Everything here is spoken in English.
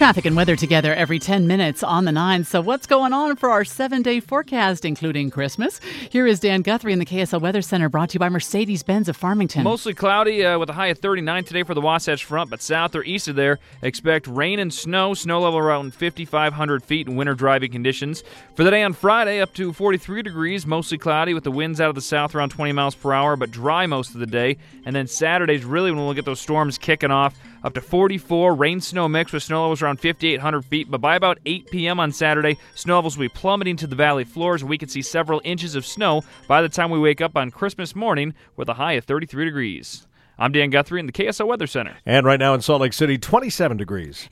Traffic and weather together every 10 minutes on the 9. So what's going on for our 7-day forecast, including Christmas? Here is Dan Guthrie in the KSL Weather Center, brought to you by Mercedes-Benz of Farmington. Mostly cloudy with a high of 39 today for the Wasatch Front, but south or east of there, expect rain and snow. Snow level around 5,500 feet in winter driving conditions. For the day on Friday, up to 43 degrees, mostly cloudy with the winds out of the south around 20 miles per hour, but dry most of the day. And then Saturday's really when we'll get those storms kicking off. Up to 44, rain-snow mix with snow levels around 5,800 feet. But by about 8 p.m. on Saturday, snow levels will be plummeting to the valley floors, and we could see several inches of snow by the time we wake up on Christmas morning with a high of 33 degrees. I'm Dan Guthrie in the KSL Weather Center. And right now in Salt Lake City, 27 degrees.